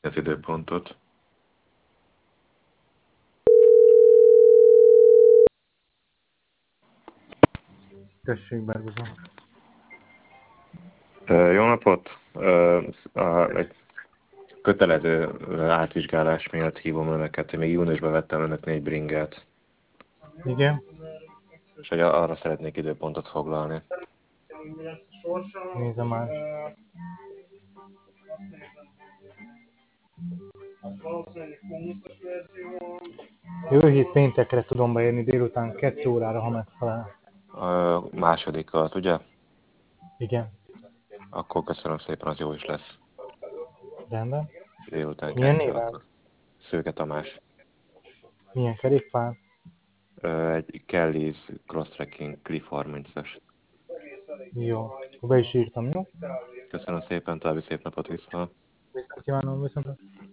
az időpontot. Tessék, Bergozom. Jó napot! Egy kötelező átvizsgálás miatt hívom önöket, hogy még júniusban vettem önöknél egy bringát. Igen? És hogy arra szeretnék időpontot foglalni. Nézem már. Jövő hét péntekre tudom beérni délután 2 órára, ha megfelel. A másodikat, ugye? Igen. Akkor köszönöm szépen, az jó is lesz. Rendben. Délután Milyen 2 néven? akkor. Szőke Tamás. Milyen kerékpár? Egy Kelly's Crosstracking Cliff 30-as. Jó. Be is írtam, jó? Köszönöm szépen, további szép napot, viszont. Viszont kívánom, viszont.